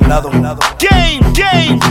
Game.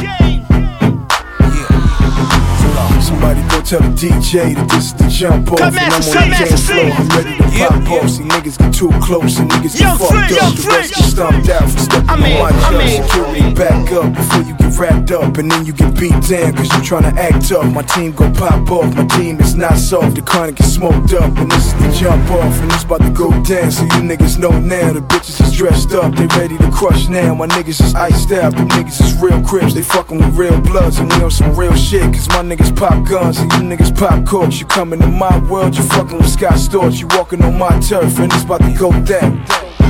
Somebody go tell the DJ that this is the jump off. And I'm on the dance floor, I'm ready to pop off. See niggas get too close and niggas get fucked up. The rest get stomped out for stepping on my jump. Security back up before you get wrapped up. And then you get beat down cause you tryna act tough. My team gon' pop off, my team is not soft. The chronic is smoked up and this is the jump off. And it's about to go down so you niggas know now. The bitches is dressed up, they ready to crush now. My niggas is iced out, the niggas is real crips. They fucking with real bloods and we on some real shit. Cause my niggas pop guns and you niggas pop corks. You come into my world, you fucking with Scott Storch. You walking on my turf and it's about to go down.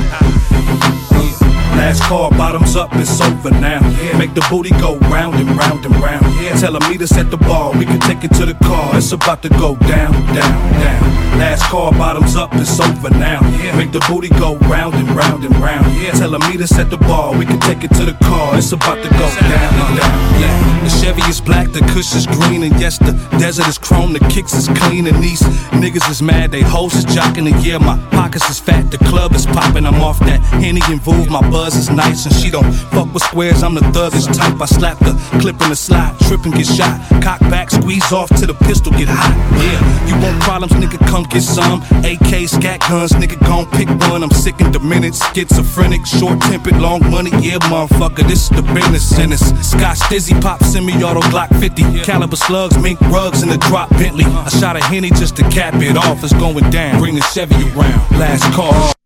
Last call, bottoms up, it's over now. Make the booty go round and round and round. Telling me to set the ball, we can take it to the car. It's about to go down. Last call, bottoms up, it's over now. Make the booty go round and round and round. Telling me to set the ball, we can take it to the car. It's about to go down. The Chevy is black, the Kush is green, and yes, the desert is chrome, the kicks is clean, and these niggas is mad, they hoes is jocking, and yeah, my pockets is fat, the club is popping, I'm off that Henny and Vouv, my buzz is nice, and she don't fuck with squares, I'm the thuggish type, I slap the clip in the slide, trip and get shot, cock back, squeeze off till the pistol get hot, yeah, you want problems, nigga, come get some, AK, scat guns, nigga, gon' pick one, I'm sick and demented, schizophrenic, short-tempered, long money, yeah, motherfucker, this is the business, and it's Scotch Dizzy, pop, semi-auto, Glock 50, caliber slugs, mink rugs, in the drop Bentley, I shot a Henny just to cap it off, it's going down, bring the Chevy around, last call.